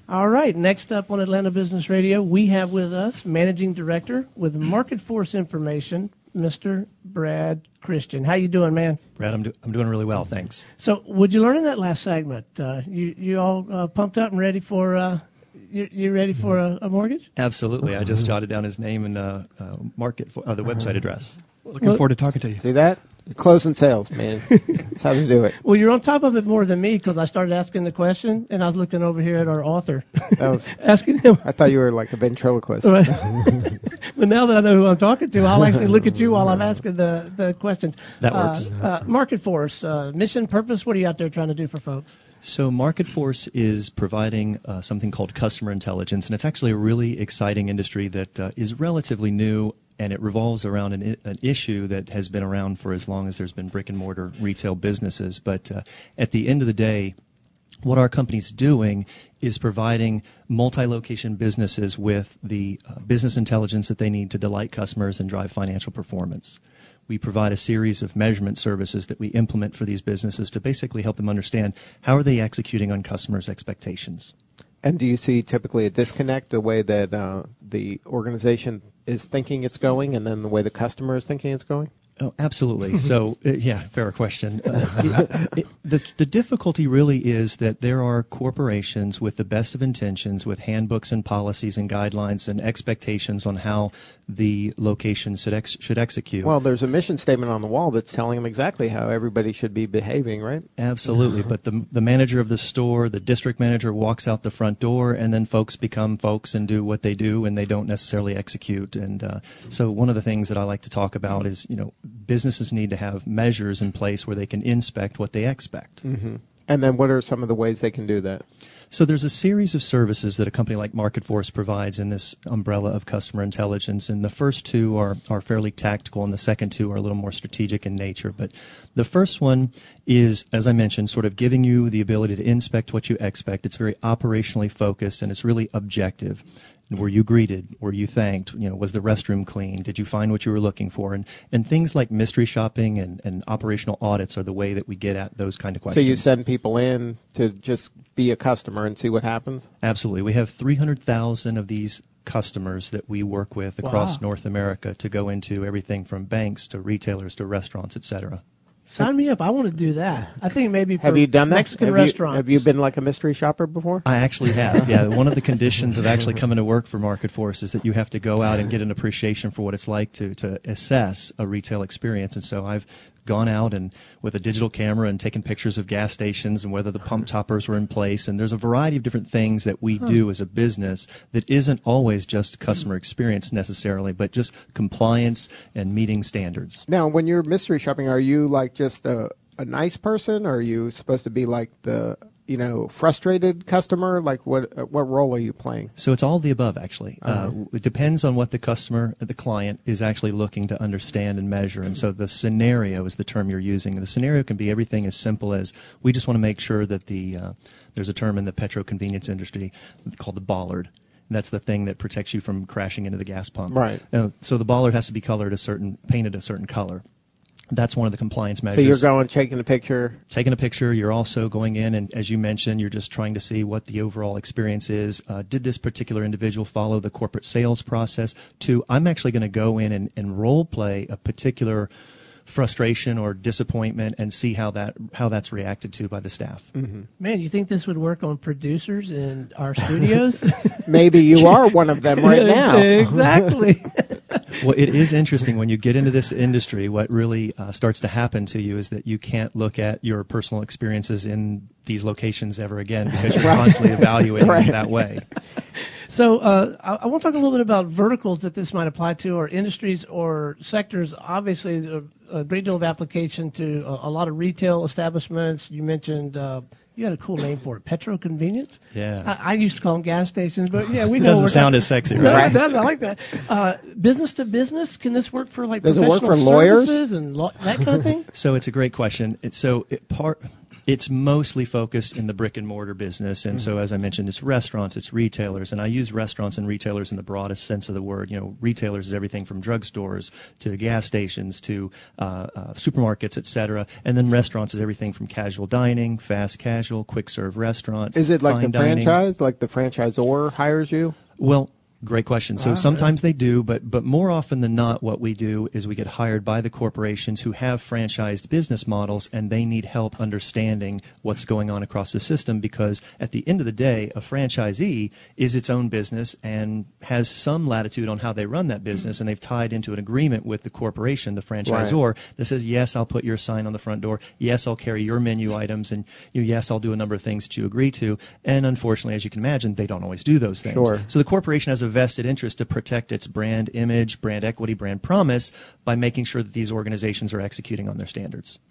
All right, next up on Atlanta Business Radio, we have with us Managing Director with Market Force Information, Mr. Brad Christian. How you doing, man? Brad, I'm doing really well, thanks. So, would you learn in that last segment? You all pumped up and ready for you ready for a mortgage? Absolutely. I just jotted down his name and the website address. Looking forward to talking to you. See that? Closing sales, man. That's how to do it. Well, you're on top of it more than me because I started asking the question and I was looking over here at our author. That was asking him. I thought you were like a ventriloquist. Right. But now that I know who I'm talking to, I'll actually look at you while I'm asking the questions. That works. Market Force, mission, purpose, what are you out there trying to do for folks? So Market Force is providing something called customer intelligence, and it's actually a really exciting industry that is relatively new, and it revolves around an issue that has been around for as long as there's been brick-and-mortar retail businesses. But at the end of the day, what our company's doing is providing multi-location businesses with the business intelligence that they need to delight customers and drive financial performance. We provide a series of measurement services that we implement for these businesses to basically help them understand how are they executing on customers' expectations. And do you see typically a disconnect, the way that the organization is thinking it's going and then the way the customer is thinking it's going? Oh, absolutely. So, fair question. The difficulty really is that there are corporations with the best of intentions, with handbooks and policies and guidelines and expectations on how the location should execute. Well, there's a mission statement on the wall that's telling them exactly how everybody should be behaving, right? Absolutely. But the manager of the store, the district manager, walks out the front door, and then folks become folks and do what they do, and they don't necessarily execute. And so one of the things that I like to talk about is, businesses need to have measures in place where they can inspect what they expect. Mm-hmm. And then what are some of the ways they can do that? So there's a series of services that a company like Market Force provides in this umbrella of customer intelligence, and the first two are fairly tactical, and the second two are a little more strategic in nature. But the first one is, as I mentioned, sort of giving you the ability to inspect what you expect. It's very operationally focused, and it's really objective. Were you greeted? Were you thanked? Was the restroom clean? Did you find what you were looking for? And things like mystery shopping and operational audits are the way that we get at those kind of questions. So you send people in to just be a customer and see what happens? Absolutely. We have 300,000 of these customers that we work with across North America to go into everything from banks to retailers to restaurants, et cetera. Sign me up. I want to do that. I think maybe for have you done that? Mexican restaurants. Have you been like a mystery shopper before? I actually have, yeah. One of the conditions of actually coming to work for Market Force is that you have to go out and get an appreciation for what it's like to assess a retail experience. And so I've gone out and with a digital camera and taken pictures of gas stations and whether the pump toppers were in place. And there's a variety of different things that we do as a business that isn't always just customer experience necessarily, but just compliance and meeting standards. Now, when you're mystery shopping, are you like just a nice person, or are you supposed to be like the frustrated customer? Like what role are you playing? So it's all of the above, actually. It depends on what the client is actually looking to understand and measure. And so the scenario is the term you're using. The scenario can be everything as simple as we just want to make sure that there's a term in the petro-convenience industry called the bollard. That's the thing that protects you from crashing into the gas pump. Right. So the bollard has to be painted a certain color. That's one of the compliance measures. So you're going, taking a picture? Taking a picture. You're also going in, and as you mentioned, you're just trying to see what the overall experience is. Did this particular individual follow the corporate sales process? I'm actually going to go in and role play a particular frustration or disappointment and see how that's reacted to by the staff. Mm-hmm. Man, you think this would work on producers in our studios? Maybe you are one of them right now. Exactly. Well, it is interesting when you get into this industry. What really starts to happen to you is that you can't look at your personal experiences in these locations ever again because you're constantly evaluating it that way. So I want to talk a little bit about verticals that this might apply to, or industries or sectors. Obviously, a great deal of application to a lot of retail establishments. You mentioned you had a cool name for it, Petro Convenience. Yeah. I used to call them gas stations, but yeah, we know. It doesn't sound as sexy, right? No, it does. I like that. Business to business, can this work for like does professional it work for lawyers and that kind of thing? So it's a great question. It's mostly focused in the brick and mortar business, and so as I mentioned, it's restaurants, it's retailers, and I use restaurants and retailers in the broadest sense of the word. Retailers is everything from drugstores to gas stations to supermarkets, etc. And then restaurants is everything from casual dining, fast casual, quick serve restaurants. Is it like fine the dining. franchise, like the franchisor hires you? Well, great question. So sometimes they do, but more often than not, what we do is we get hired by the corporations who have franchised business models, and they need help understanding what's going on across the system, because at the end of the day, a franchisee is its own business and has some latitude on how they run that business, and they've tied into an agreement with the corporation, the franchisor, that says, yes, I'll put your sign on the front door, yes, I'll carry your menu items, and yes, I'll do a number of things that you agree to. And unfortunately, as you can imagine, they don't always do those things. Sure. So the corporation has a vested interest to protect its brand image, brand equity, brand promise by making sure that these organizations are executing on their standards.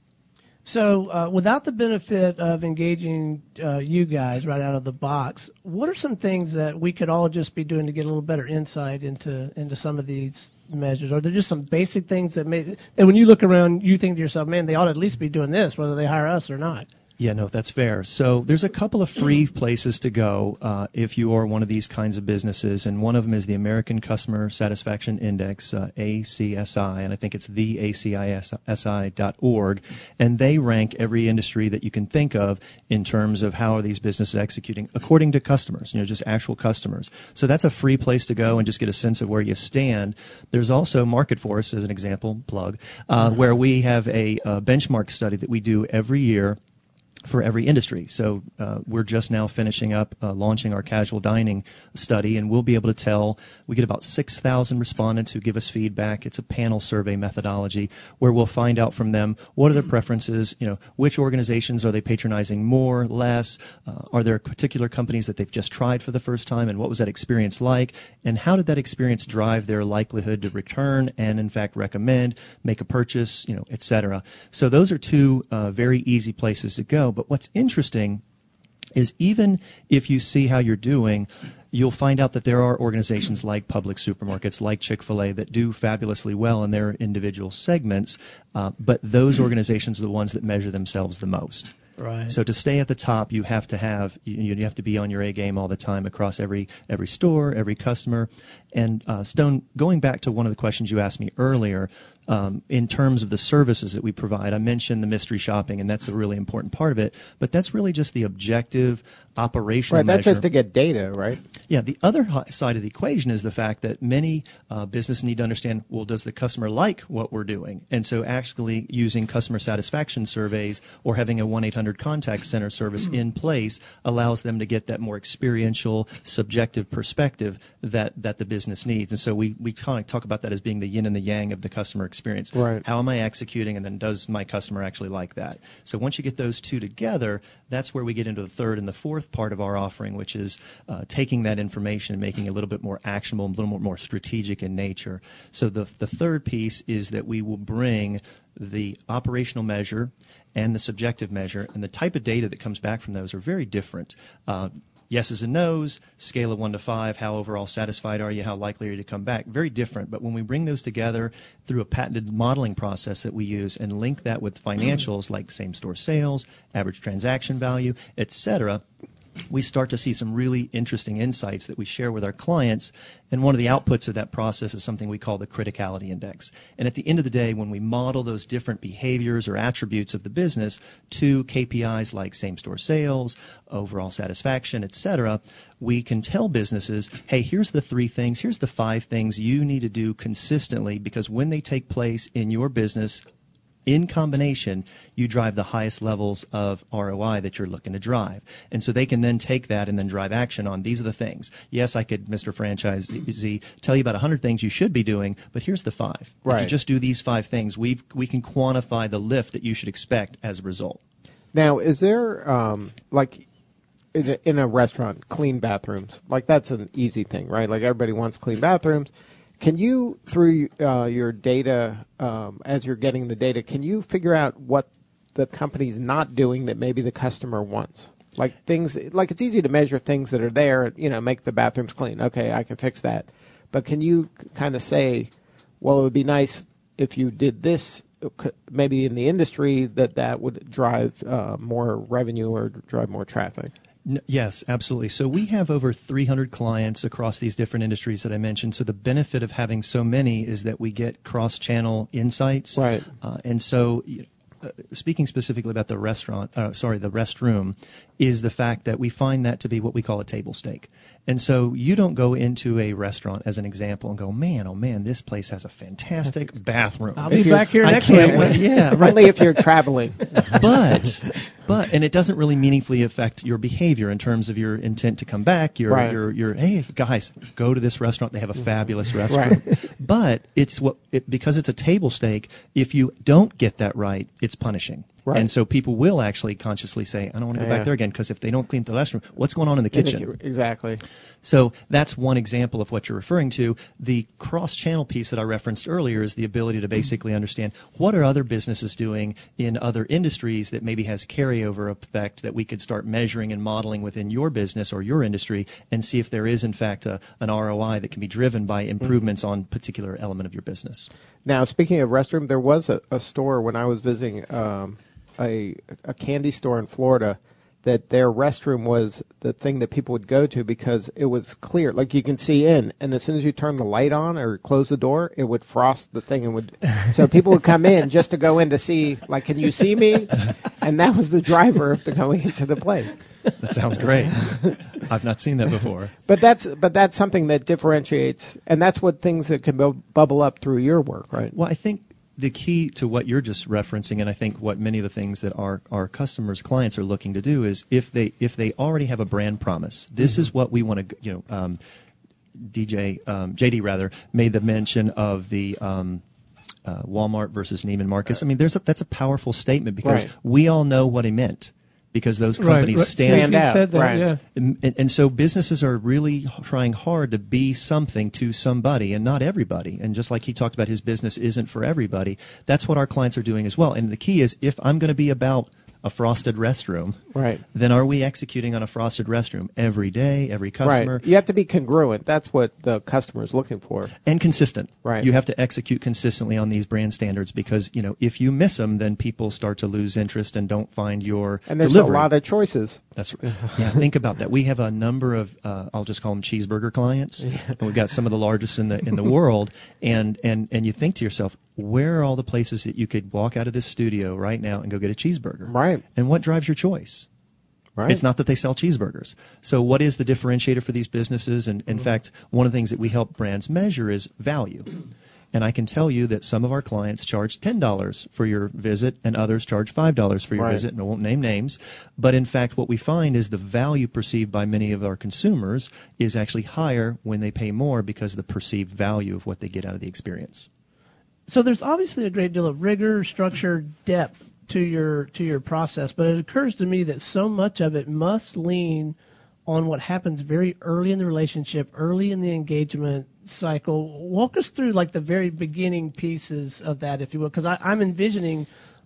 So without the benefit of engaging you guys right out of the box, what are some things that we could all just be doing to get a little better insight into some of these measures? Are there just some basic things that when you look around, you think to yourself, man, they ought to at least be doing this, whether they hire us or not? Yeah, no, that's fair. So there's a couple of free places to go if you are one of these kinds of businesses, and one of them is the American Customer Satisfaction Index, ACSI, and I think it's theacisi.org, and they rank every industry that you can think of in terms of how are these businesses executing according to customers, just actual customers. So that's a free place to go and just get a sense of where you stand. There's also Market Force, as an example, plug, where we have a benchmark study that we do every year for every industry. So we're just now finishing up launching our casual dining study, and we'll be able to tell, we get about 6,000 respondents who give us feedback. It's a panel survey methodology where we'll find out from them what are their preferences, which organizations are they patronizing more, less, are there particular companies that they've just tried for the first time, and what was that experience like, and how did that experience drive their likelihood to return and in fact recommend, make a purchase, etc. So those are two very easy places to go. But what's interesting is even if you see how you're doing, you'll find out that there are organizations like Publix supermarkets, like Chick-fil-A, that do fabulously well in their individual segments, but those organizations are the ones that measure themselves the most. Right. So to stay at the top, you have to be on your A game all the time across every store, every customer. And Stone, going back to one of the questions you asked me earlier, in terms of the services that we provide, I mentioned the mystery shopping, and that's a really important part of it. But that's really just the objective operational measure. Right, that's just to get data, right? Yeah, the other side of the equation is the fact that many businesses need to understand, well, does the customer like what we're doing? And so actually using customer satisfaction surveys or having a 1-800 contact center service in place allows them to get that more experiential, subjective perspective that the business needs. And so we kind of talk about that as being the yin and the yang of the customer experience. Right. How am I executing, and then does my customer actually like that? So once you get those two together, that's where we get into the third and the fourth part of our offering, which is taking that information and making it a little bit more actionable, a little more strategic in nature. So the third piece is that we will bring the operational measure and the subjective measure, and the type of data that comes back from those are very different. Yeses and nos, scale of 1 to 5, how overall satisfied are you, how likely are you to come back, very different. But when we bring those together through a patented modeling process that we use and link that with financials like same-store sales, average transaction value, etc., we start to see some really interesting insights that we share with our clients. And one of the outputs of that process is something we call the criticality index. And at the end of the day, when we model those different behaviors or attributes of the business to KPIs like same-store sales, overall satisfaction, etc., we can tell businesses, hey, here's the 3 things, here's the 5 things you need to do consistently, because when they take place in your business, in combination, you drive the highest levels of ROI that you're looking to drive. And so they can then take that and then drive action on, these are the things. Yes, I could, Mr. Franchisee, tell you about 100 things you should be doing, but here's the 5. Right. If you just do these 5 things, we can quantify the lift that you should expect as a result. Now, is there, in a restaurant, clean bathrooms? Like, that's an easy thing, right? Like, everybody wants clean bathrooms. Can you, through your data, as you're getting the data, can you figure out what the company's not doing that maybe the customer wants? Like things, like it's easy to measure things that are there, make the bathrooms clean. Okay, I can fix that. But can you kind of say, well, it would be nice if you did this maybe in the industry that would drive more revenue or drive more traffic. Yes, absolutely. So we have over 300 clients across these different industries that I mentioned. So the benefit of having so many is that we get cross-channel insights. Right. And so speaking specifically about the restroom, is the fact that we find that to be what we call a table stake. And so you don't go into a restaurant, as an example, and go, man, oh man, this place has a fantastic bathroom. I'll be back here next week. Yeah, right. Only if you're traveling. But, and it doesn't really meaningfully affect your behavior in terms of your intent to come back. Your hey, guys, go to this restaurant. They have a fabulous restaurant. Right. But because it's a table stake, if you don't get that right, it's punishing. Right. And so people will actually consciously say, I don't want to go back there again, because if they don't clean the restroom, what's going on in the kitchen? Exactly. So that's one example of what you're referring to. The cross-channel piece that I referenced earlier is the ability to basically understand what are other businesses doing in other industries that maybe has carryover effect that we could start measuring and modeling within your business or your industry, and see if there is, in fact, an ROI that can be driven by improvements on particular element of your business. Now, speaking of restroom, there was a store when I was visiting a candy store in Florida that their restroom was the thing that people would go to because it was clear, like you can see in, and as soon as you turn the light on or close the door, it would frost the thing and so people would come in just to go in to see, like, can you see me? And that was the driver of going into the place. That sounds great. I've not seen that before. But that's something that differentiates, and that's what things that can bubble up through your work, right? Well, I think the key to what you're just referencing, and I think what many of the things that our customers, clients are looking to do is if they already have a brand promise, this is what we want to, JD rather made the mention of the Walmart versus Neiman Marcus. I mean, that's a powerful statement because we all know what he meant. Because those companies stand out. Said that, right. Yeah. And so businesses are really trying hard to be something to somebody and not everybody. And just like he talked about, his business isn't for everybody. That's what our clients are doing as well. And the key is, if I'm going to be about a frosted restroom, right, then are we executing on a frosted restroom every day, every customer? Right. You have to be congruent. That's what the customer is looking for. And consistent. Right. You have to execute consistently on these brand standards because, if you miss them, then people start to lose interest and don't find your And there's delivery. a lot of choices. That's right. Yeah, think about that. We have a number of, I'll just call them cheeseburger clients. Yeah. And we've got some of the largest in the world. And you think to yourself, where are all the places that you could walk out of this studio right now and go get a cheeseburger? Right. And what drives your choice? Right. It's not that they sell cheeseburgers. So what is the differentiator for these businesses? And in fact, one of the things that we help brands measure is value. And I can tell you that some of our clients charge $10 for your visit and others charge $5 for your visit, and I won't name names. But in fact, what we find is the value perceived by many of our consumers is actually higher when they pay more because of the perceived value of what they get out of the experience. So there's obviously a great deal of rigor, structure, depth to your process, but it occurs to me that so much of it must lean on what happens very early in the relationship, early in the engagement cycle. Walk us through like the very beginning pieces of that, if you will, because I'm envisioning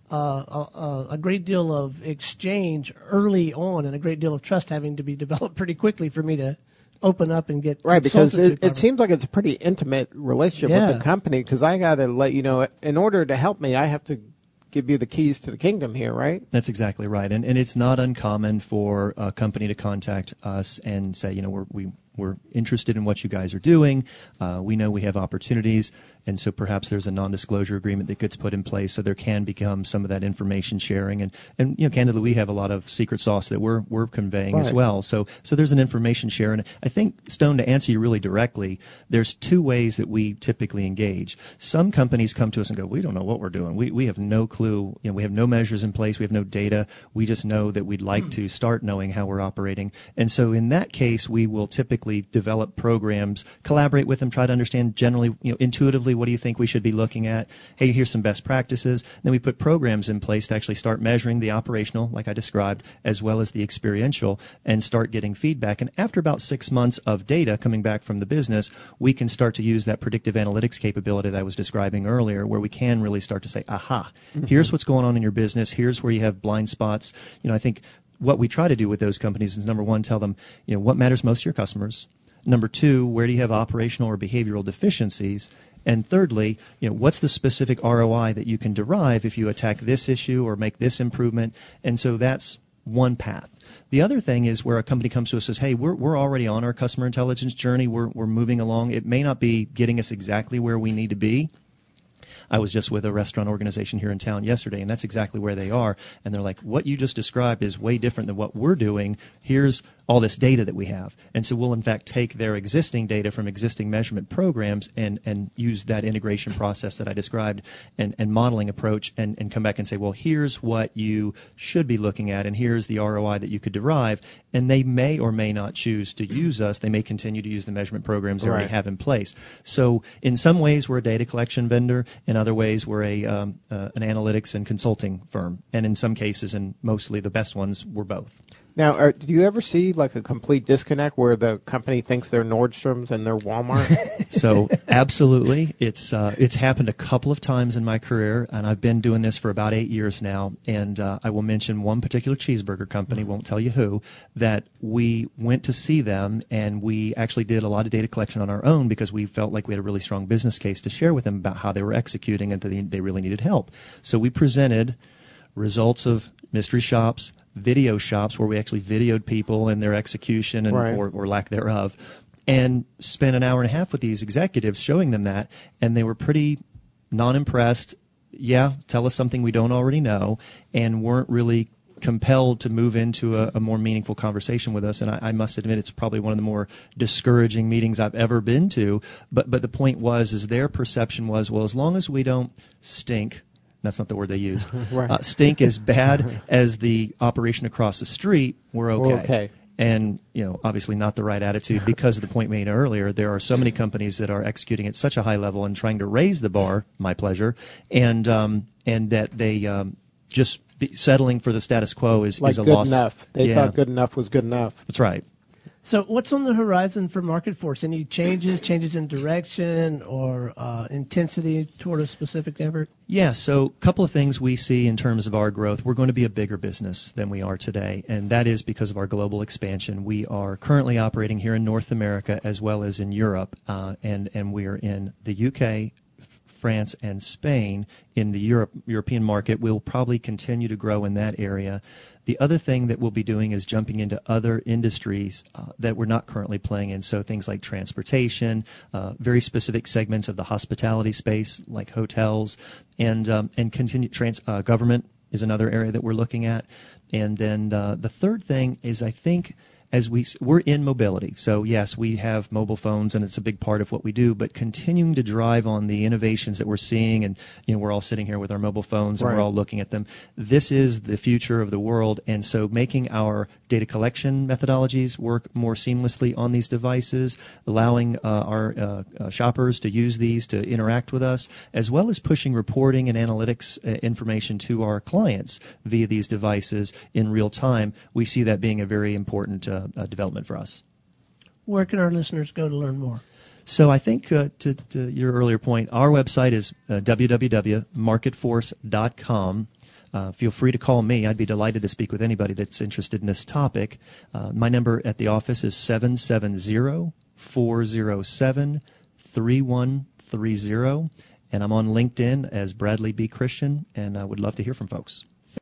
a great deal of exchange early on and a great deal of trust having to be developed pretty quickly for me to open up and get right, because it seems like it's a pretty intimate relationship with the company, because I got to let you know, in order to help me, I have to give you the keys to the kingdom here, right? That's exactly right. And it's not uncommon for a company to contact us and say, we're interested in what you guys are doing. We know we have opportunities, and so perhaps there's a non-disclosure agreement that gets put in place, so there can become some of that information sharing. And candidly, we have a lot of secret sauce that we're conveying as well. So there's an information share. And I think, Stone, to answer you really directly, there's two ways that we typically engage. Some companies come to us and go, we don't know what we're doing. We have no clue. We have no measures in place. We have no data. We just know that we'd like to start knowing how we're operating. And so in that case, we will typically develop programs, collaborate with them, try to understand generally, intuitively, what do you think we should be looking at? Hey, here's some best practices. And then we put programs in place to actually start measuring the operational, like I described, as well as the experiential, and start getting feedback. And after about 6 months of data coming back from the business, we can start to use that predictive analytics capability that I was describing earlier, where we can really start to say, aha, here's what's going on in your business. Here's where you have blind spots. I think what we try to do with those companies is, number one, tell them, what matters most to your customers. Number two, where do you have operational or behavioral deficiencies? And thirdly, what's the specific ROI that you can derive if you attack this issue or make this improvement? And so that's one path. The other thing is where a company comes to us and says, hey, we're already on our customer intelligence journey. We're moving along. It may not be getting us exactly where we need to be. I was just with a restaurant organization here in town yesterday, and that's exactly where they are. And they're like, what you just described is way different than what we're doing. Here's all this data that we have. And so we'll, in fact, take their existing data from existing measurement programs and use that integration process that I described and modeling approach and come back and say, well, here's what you should be looking at, and here's the ROI that you could derive. And they may or may not choose to use us. They may continue to use the measurement programs they already have in place. So in some ways, we're a data collection vendor. In other ways, we're an analytics and consulting firm. And in some cases, and mostly the best ones, we're both. Now, do you ever see like a complete disconnect where the company thinks they're Nordstrom's and they're Walmart? So absolutely. It's happened a couple of times in my career, and I've been doing this for about 8 years now. And I will mention one particular cheeseburger company, won't tell you who, that we went to see them, and we actually did a lot of data collection on our own because we felt like we had a really strong business case to share with them about how they were executing and that they really needed help. So we presented results of mystery shops, video shops where we actually videoed people and their execution and or lack thereof, and spent an hour and a half with these executives showing them that, and they were pretty non-impressed. Yeah, tell us something we don't already know, and weren't really compelled to move into a more meaningful conversation with us. And I must admit, it's probably one of the more discouraging meetings I've ever been to. But the point is their perception was, well, as long as we don't stink. That's not the word they used. Stink as bad as the operation across the street, we're okay. We're okay. And, obviously not the right attitude because of the point made earlier. There are so many companies that are executing at such a high level and trying to raise the bar, my pleasure, and that they just settling for the status quo is a loss. Like good enough. They thought good enough was good enough. That's right. So what's on the horizon for MarketForce? Any changes in direction or intensity toward a specific effort? Yeah, so a couple of things we see in terms of our growth. We're going to be a bigger business than we are today, and that is because of our global expansion. We are currently operating here in North America as well as in Europe, and we are in the UK, France, and Spain. In the European market, we'll probably continue to grow in that area. The other thing that we'll be doing is jumping into other industries that we're not currently playing in, so things like transportation, very specific segments of the hospitality space like hotels, and government is another area that we're looking at. And then the third thing is, I think, as we're in mobility. So yes, we have mobile phones, and it's a big part of what we do, but continuing to drive on the innovations that we're seeing, and we're all sitting here with our mobile phones and we're all looking at them. This is the future of the world, and so making our data collection methodologies work more seamlessly on these devices, allowing our shoppers to use these to interact with us, as well as pushing reporting and analytics information to our clients via these devices in real time. We see that being a very important development for us. Where can our listeners go to learn more? So I think to your earlier point, our website is www.marketforce.com. Feel free to call me. I'd be delighted to speak with anybody that's interested in this topic. My number at the office is 770-407-3130, and I'm on LinkedIn as Bradley B. Christian, and I would love to hear from folks.